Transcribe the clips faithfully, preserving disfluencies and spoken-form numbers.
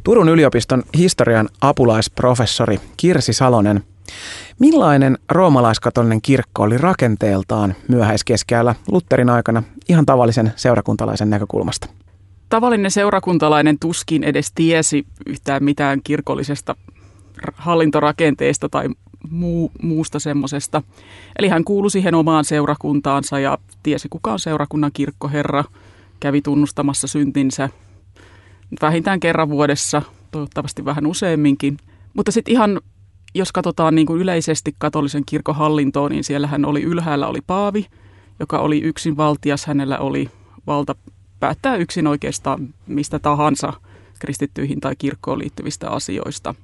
Turun yliopiston historian apulaisprofessori Kirsi Salonen. Millainen roomalaiskatolinen kirkko oli rakenteeltaan myöhäiskeskiajalla Lutherin aikana ihan tavallisen seurakuntalaisen näkökulmasta? Tavallinen seurakuntalainen tuskin edes tiesi yhtään mitään kirkollisesta hallintorakenteesta tai muu, muusta semmoisesta. Eli hän kuului siihen omaan seurakuntaansa ja tiesi, kuka on seurakunnan kirkkoherra, kävi tunnustamassa syntinsä vähintään kerran vuodessa, toivottavasti vähän useamminkin. Mutta sitten ihan, jos katsotaan niin kuin yleisesti katolisen kirkon hallintoon, niin siellähän oli ylhäällä oli paavi, joka oli yksinvaltias. Hänellä oli valta päättää yksin oikeastaan mistä tahansa kristittyihin tai kirkkoon liittyvistä asioista.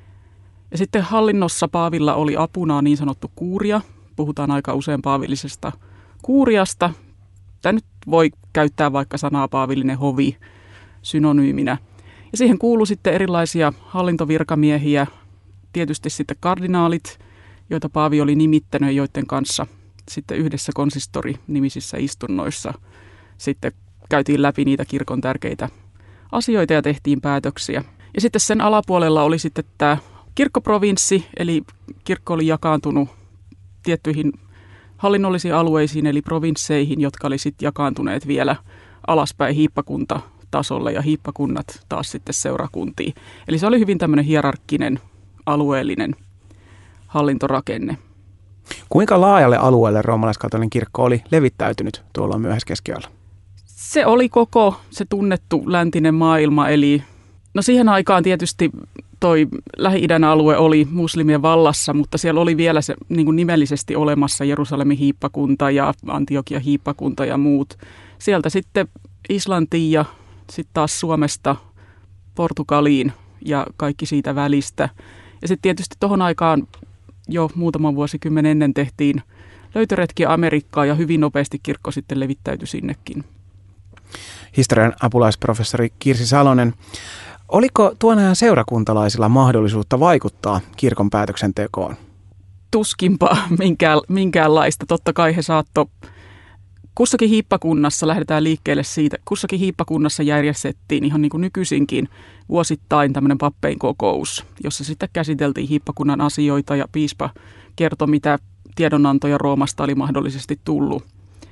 Ja sitten hallinnossa paavilla oli apuna niin sanottu kuuria. Puhutaan aika usein paavillisesta kuuriasta. Tämä nyt voi käyttää vaikka sanaa paavillinen hovi synonyyminä. Ja siihen kuului sitten erilaisia hallintovirkamiehiä, tietysti sitten kardinaalit, joita paavi oli nimittänyt ja joiden kanssa sitten yhdessä konsistori-nimisissä istunnoissa sitten käytiin läpi niitä kirkon tärkeitä asioita ja tehtiin päätöksiä. Ja sitten sen alapuolella oli sitten tämä kirkkoprovinssi, eli kirkko oli jakaantunut tiettyihin hallinnollisiin alueisiin, eli provinsseihin, jotka oli sitten jakaantuneet vielä alaspäin hiippakuntatasolle ja hiippakunnat taas sitten seurakuntiin. Eli se oli hyvin tämmöinen hierarkkinen alueellinen hallintorakenne. Kuinka laajalle alueelle roomalaiskatolinen kirkko oli levittäytynyt tuolla myöhäiskeskiajalla? Se oli koko se tunnettu läntinen maailma, eli no siihen aikaan tietysti toi Lähi-idän alue oli muslimien vallassa, mutta siellä oli vielä se niin kuin nimellisesti olemassa Jerusalemin hiippakunta ja Antiokian hiippakunta ja muut. Sieltä sitten Islantiin ja sitten taas Suomesta Portugaliin ja kaikki siitä välistä. Ja sitten tietysti tuohon aikaan jo muutaman vuosikymmen ennen tehtiin löytöretkiä Amerikkaan ja hyvin nopeasti kirkko sitten levittäytyi sinnekin. Historian apulaisprofessori Kirsi Salonen. Oliko tuon ajan seurakuntalaisilla mahdollisuutta vaikuttaa kirkon päätöksentekoon? Tuskinpa minkään, minkäänlaista. Totta kai he saatto kussakin hiippakunnassa, lähdetään liikkeelle siitä, kussakin hiippakunnassa järjestettiin ihan niin kuin nykyisinkin vuosittain tämmöinen pappein kokous, jossa sitten käsiteltiin hiippakunnan asioita ja piispa kertoi, mitä tiedonantoja Roomasta oli mahdollisesti tullut.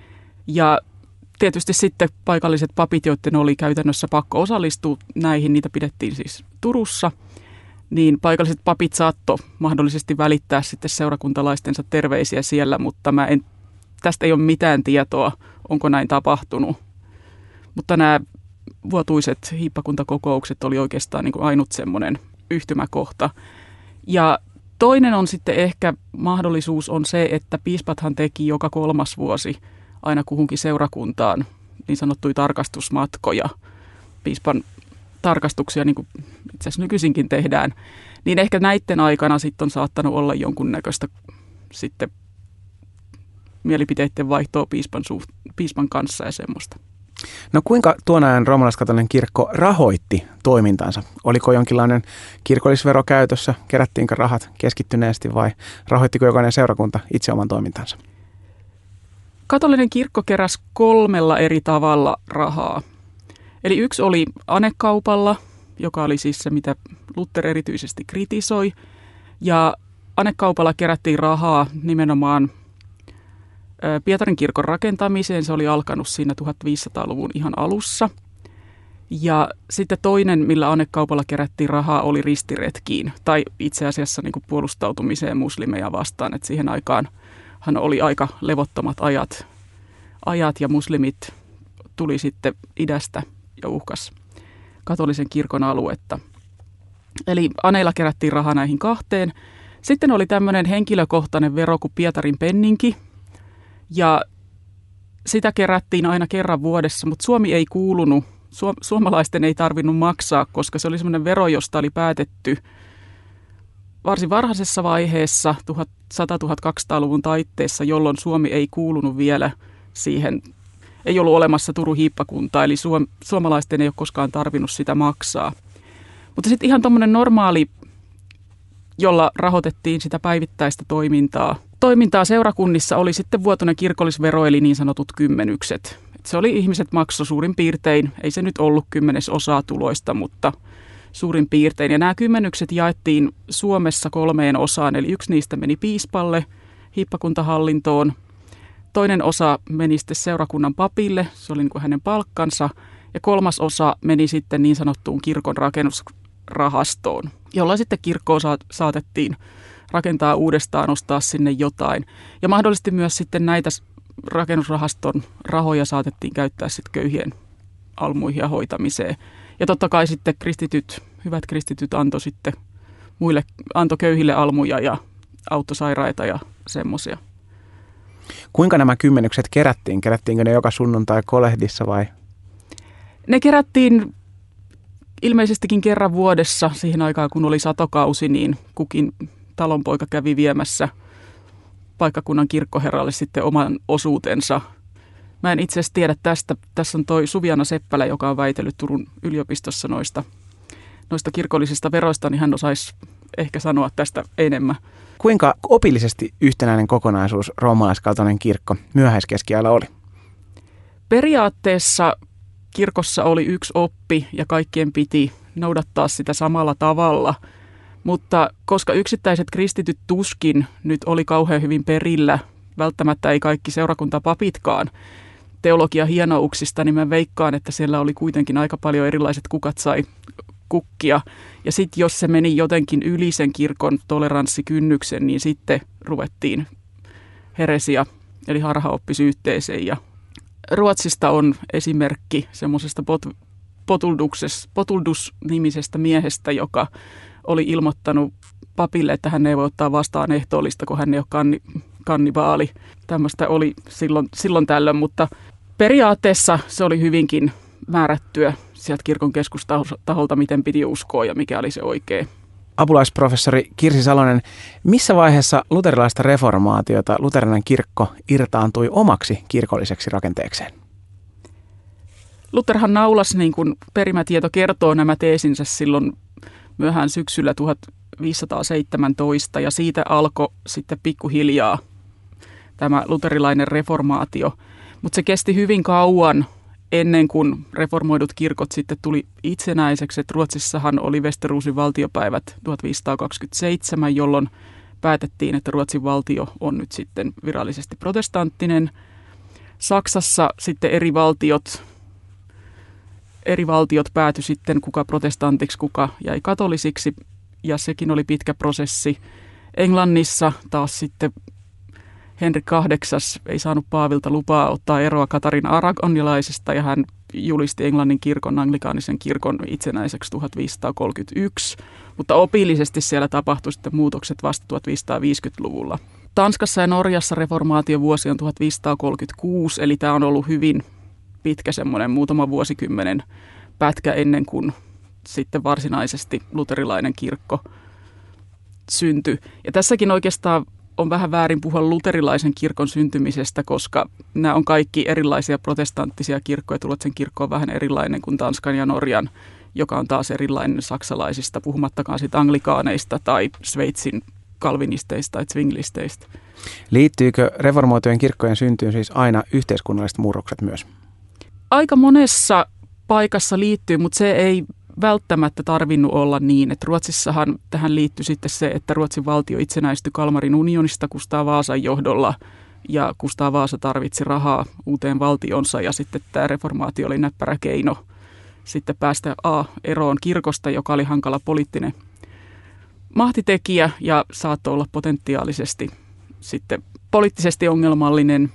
Ja tietysti sitten paikalliset papit, joiden oli käytännössä pakko osallistua näihin, niitä pidettiin siis Turussa, niin paikalliset papit saatto mahdollisesti välittää sitten seurakuntalaistensa terveisiä siellä, mutta mä en, tästä ei ole mitään tietoa, onko näin tapahtunut. Mutta nämä vuotuiset hiippakuntakokoukset oli oikeastaan niin kuin ainut semmoinen yhtymäkohta. Ja toinen on sitten ehkä mahdollisuus on se, että piispathan teki joka kolmas vuosi aina kuhunkin seurakuntaan niin sanottuja tarkastusmatkoja, piispan tarkastuksia, niin kuin itse asiassa nykyisinkin tehdään, niin ehkä näiden aikana sitten on saattanut olla jonkunnäköistä sitten mielipiteiden vaihtoa piispan, suht, piispan kanssa ja semmoista. No kuinka tuon ajan roomalaiskatolinen kirkko rahoitti toimintansa? Oliko jonkinlainen kirkollisvero käytössä? Kerättiinkö rahat keskittyneesti vai rahoittiko jokainen seurakunta itse oman toimintansa? Katolinen kirkko keräsi kolmella eri tavalla rahaa. Eli yksi oli anekaupalla, joka oli siis se, mitä Luther erityisesti kritisoi. Ja anekaupalla kerättiin rahaa nimenomaan Pietarin kirkon rakentamiseen. Se oli alkanut siinä tuhatviisisataaluvun ihan alussa. Ja sitten toinen, millä anekaupalla kerättiin rahaa, oli ristiretkiin. Tai itse asiassa niin kuin puolustautumiseen muslimeja vastaan. Et siihen aikaan hän oli aika levottomat ajat, ajat ja muslimit tuli sitten idästä ja uhkas katolisen kirkon aluetta. Eli aneilla kerättiin rahaa näihin kahteen. Sitten oli tämmöinen henkilökohtainen vero kuin Pietarin penninki. Ja sitä kerättiin aina kerran vuodessa, mutta Suomi ei kuulunut, suomalaisten ei tarvinnut maksaa, koska se oli semmoinen vero, josta oli päätetty varsin varhaisessa vaiheessa tuhatsata-tuhatkaksisataaluvun taitteessa, jolloin Suomi ei kuulunut vielä siihen, ei ollut olemassa Turun hiippakuntaa, eli suom, suomalaisten ei ole koskaan tarvinnut sitä maksaa. Mutta sitten ihan tuommoinen normaali, jolla rahoitettiin sitä päivittäistä toimintaa. Toimintaa seurakunnissa oli sitten vuotuinen kirkollisvero, eli niin sanotut kymmenykset. Et se oli ihmiset maksoi suurin piirtein, ei se nyt ollut kymmenesosaa tuloista, mutta suurin piirtein. Ja nämä kymmenykset jaettiin Suomessa kolmeen osaan, eli yksi niistä meni piispalle, hiippakuntahallintoon. Toinen osa meni sitten seurakunnan papille, se oli niin kuin hänen palkkansa. Ja kolmas osa meni sitten niin sanottuun kirkon rakennusrahastoon, jolla sitten kirkkoa saatettiin rakentaa uudestaan, ostaa sinne jotain. Ja mahdollisesti myös sitten näitä rakennusrahaston rahoja saatettiin käyttää sitten köyhien almuihin ja hoitamiseen. Ja totta kai sitten kristityt, hyvät kristityt antoi sitten muille, antoi köyhille almuja ja autosairaita ja semmoisia. Kuinka nämä kymmenykset kerättiin? Kerättiinkö ne joka sunnuntai kolehdissa vai? Ne kerättiin ilmeisestikin kerran vuodessa siihen aikaan, kun oli satokausi, niin kukin talonpoika kävi viemässä paikkakunnan kirkkoherralle sitten oman osuutensa. Mä en itse asiassa tiedä tästä. Tässä on toi Suviana Seppälä, joka on väitellyt Turun yliopistossa noista, noista kirkollisista veroista, niin hän osaisi ehkä sanoa tästä enemmän. Kuinka opillisesti yhtenäinen kokonaisuus roomalaiskatolinen kirkko myöhäiskeskiajalla oli? Periaatteessa kirkossa oli yksi oppi ja kaikkien piti noudattaa sitä samalla tavalla, mutta koska yksittäiset kristityt tuskin nyt oli kauhean hyvin perillä, välttämättä ei kaikki seurakuntapapitkaan teologia hienouksista, niin mä veikkaan, että siellä oli kuitenkin aika paljon erilaiset kukat sai kukkia. Ja sitten jos se meni jotenkin yli sen kirkon toleranssikynnyksen, niin sitten ruvettiin heresia, eli harhaoppisyytteeseen. Ja Ruotsista on esimerkki semmoisesta pot- Potuldus-nimisestä miehestä, joka oli ilmoittanut papille, että hän ei voi ottaa vastaan ehtoollista, kun hän ei ole kanni, kannibaali. Tämmöistä oli silloin, silloin tällöin, mutta periaatteessa se oli hyvinkin määrättyä sieltä kirkon keskustaholta, miten piti uskoa ja mikä oli se oikea. Apulaisprofessori Kirsi Salonen, missä vaiheessa luterilaista reformaatiota luterilainen kirkko irtaantui omaksi kirkolliseksi rakenteekseen? Lutherhan naulasi, niin kuin perimätieto kertoo, nämä teesinsä silloin myöhään syksyllä tuhatviisisataaseitsemäntoista ja siitä alkoi sitten pikkuhiljaa tämä luterilainen reformaatio. Mutta se kesti hyvin kauan ennen kuin reformoidut kirkot sitten tuli itsenäiseksi. Et Ruotsissahan oli Westerosin valtiopäivät tuhatviisisataakaksikymmentäseitsemän, jolloin päätettiin, että Ruotsin valtio on nyt sitten virallisesti protestanttinen. Saksassa sitten eri valtiot, eri valtiot päätyi sitten kuka protestantiksi, kuka jäi katolisiksi, ja sekin oli pitkä prosessi. Englannissa taas sitten Henrik kahdeksas ei saanut Paavilta lupaa ottaa eroa Katarina Aragonilaisesta, ja hän julisti Englannin kirkon, anglikaanisen kirkon itsenäiseksi tuhatviisisataakolmekymmentäyksi, mutta opillisesti siellä tapahtui sitten muutokset vasta tuhatviisisataaviisikymmentäluvulla. Tanskassa ja Norjassa reformaatiovuosi on tuhatviisisataakolmekymmentäkuusi, eli tämä on ollut hyvin pitkä semmoinen muutama vuosikymmenen pätkä ennen kuin sitten varsinaisesti luterilainen kirkko syntyi. Ja tässäkin oikeastaan on vähän väärin puhua luterilaisen kirkon syntymisestä, koska nämä on kaikki erilaisia protestanttisia kirkkoja. Ruotsin kirkko on vähän erilainen kuin Tanskan ja Norjan, joka on taas erilainen saksalaisista, puhumattakaan siitä anglikaaneista tai Sveitsin kalvinisteista tai zwinglisteistä. Liittyykö reformoitujen kirkkojen syntyyn siis aina yhteiskunnalliset murrokset myös? Aika monessa paikassa liittyy, mutta se ei välttämättä tarvinnut olla niin, että Ruotsissahan tähän liittyi sitten se, että Ruotsin valtio itsenäistyi Kalmarin unionista Kustaa Vaasan johdolla, ja Kustaa Vaasa tarvitsi rahaa uuteen valtionsa, ja sitten tämä reformaatio oli näppärä keino sitten päästä A eroon kirkosta, joka oli hankala poliittinen mahtitekijä ja saattoi olla potentiaalisesti sitten poliittisesti ongelmallinen,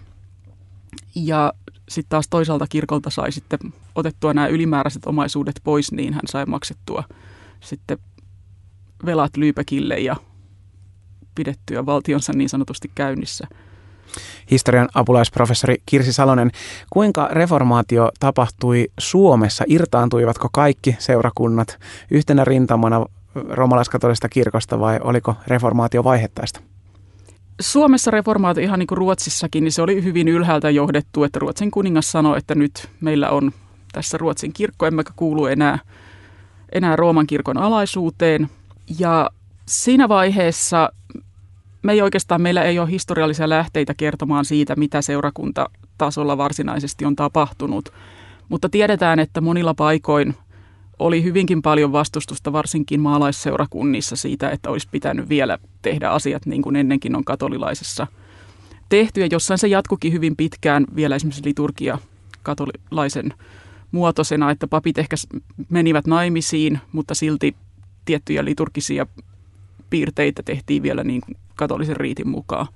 ja sitten taas toisaalta kirkolta sai sitten otettua nämä ylimääräiset omaisuudet pois, niin hän sai maksettua sitten velat Lübeckille ja pidettyä valtionsa niin sanotusti käynnissä. Historian apulaisprofessori Kirsi Salonen, kuinka reformaatio tapahtui Suomessa? Irtaantuivatko kaikki seurakunnat yhtenä rintamana roomalaiskatolisesta kirkosta vai oliko reformaatio vaihettaista? Suomessa reformaatio, ihan niin kuin Ruotsissakin, niin se oli hyvin ylhäältä johdettu, että Ruotsin kuningas sanoi, että nyt meillä on tässä Ruotsin kirkko, emmekä kuulu enää, enää Rooman kirkon alaisuuteen. Ja siinä vaiheessa me ei oikeastaan, meillä ei ole historiallisia lähteitä kertomaan siitä, mitä seurakuntatasolla varsinaisesti on tapahtunut. Mutta tiedetään, että monilla paikoin oli hyvinkin paljon vastustusta, varsinkin maalaisseurakunnissa siitä, että olisi pitänyt vielä tehdä asiat niin kuin ennenkin on katolilaisessa tehty. Ja jossain se jatkukin hyvin pitkään vielä esimerkiksi liturgia katolilaisen muotoisena, että papit ehkä menivät naimisiin, mutta silti tiettyjä liturgisia piirteitä tehtiin vielä niin kuin katolisen riitin mukaan.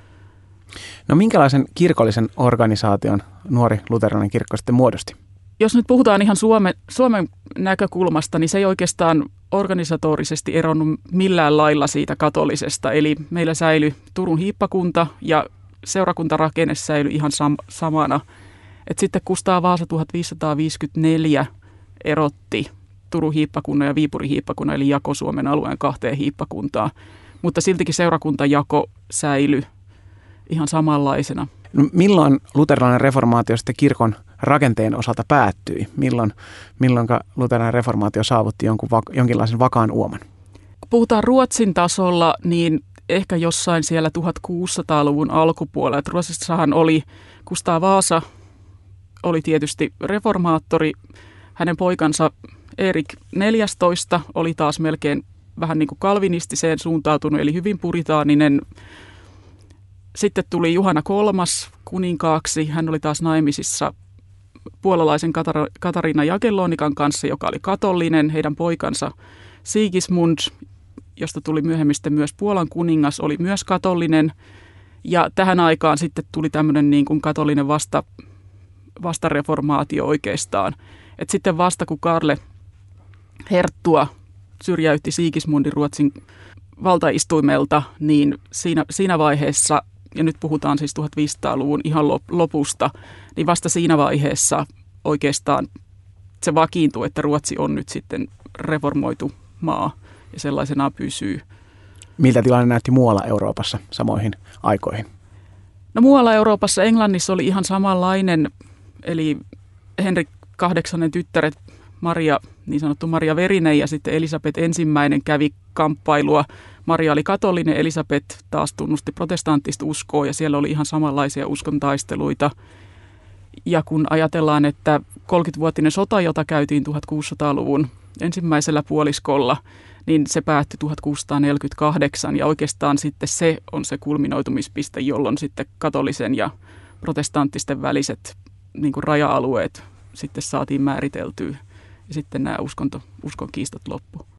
No minkälaisen kirkollisen organisaation nuori luterilainen kirkko sitten muodosti? Jos nyt puhutaan ihan Suomen, Suomen näkökulmasta, niin se ei oikeastaan organisatorisesti eronnut millään lailla siitä katolisesta. Eli meillä säilyi Turun hiippakunta ja seurakuntarakenne säilyi ihan sam- samana. Et sitten Kustaa Vaasa tuhatviisisataaviisikymmentäneljä erotti Turun hiippakunnan ja Viipurin hiippakunnan, eli jako Suomen alueen kahteen hiippakuntaan. Mutta siltikin seurakuntajako säilyi ihan samanlaisena. No, milloin luterilainen reformaatio sitten kirkon rakenteen osalta päättyi? Milloin, milloin luterilainen reformaatio saavutti jonkun, jonkinlaisen vakaan uoman? Kun puhutaan Ruotsin tasolla, niin ehkä jossain siellä tuhatkuusisataaluvun alkupuolella. Että Ruotsissahan oli Kustaa Vaasa, oli tietysti reformaattori. Hänen poikansa Erik neljästoista oli taas melkein vähän niin kuin kalvinistiseen suuntautunut, eli hyvin puritaaninen. Sitten tuli Juhana kolmas kuninkaaksi. Hän oli taas naimisissa puolalaisen Katar- Katariina Jagellonikan kanssa, joka oli katolinen. Heidän poikansa Sigismund, josta tuli myöhemmin myös Puolan kuningas, oli myös katolinen. Ja tähän aikaan sitten tuli tämmöinen niin kuin katolinen vasta, vastareformaatio oikeastaan. Et sitten vasta kun Karle Herttua syrjäytti Sigismundin Ruotsin valtaistuimelta, niin siinä, siinä vaiheessa, ja nyt puhutaan siis tuhatviisisataaluvun ihan lopusta, niin vasta siinä vaiheessa oikeastaan se vakiintuu, että Ruotsi on nyt sitten reformoitu maa ja sellaisenaan pysyy. Miltä tilanne näytti muualla Euroopassa samoihin aikoihin? No muualla Euroopassa, Englannissa oli ihan samanlainen, eli Henrik kahdeksannen tyttäret Maria, niin sanottu Maria Verinen ja sitten Elisabeth ensimmäinen kävi kamppailua. Maria oli katolinen, Elisabeth taas tunnusti protestanttista uskoa ja siellä oli ihan samanlaisia uskontaisteluita. Ja kun ajatellaan, että kolmekymmenvuotinen sota, jota käytiin tuhatkuusisataaluvun ensimmäisellä puoliskolla, niin se päättyi tuhatkuusisataaneljäkymmentäkahdeksan ja oikeastaan sitten se on se kulminoitumispiste, jolloin sitten katolisen ja protestanttisten väliset niin kuin raja-alueet sitten saatiin määriteltyä ja sitten nämä uskonto, uskon kiistat loppu.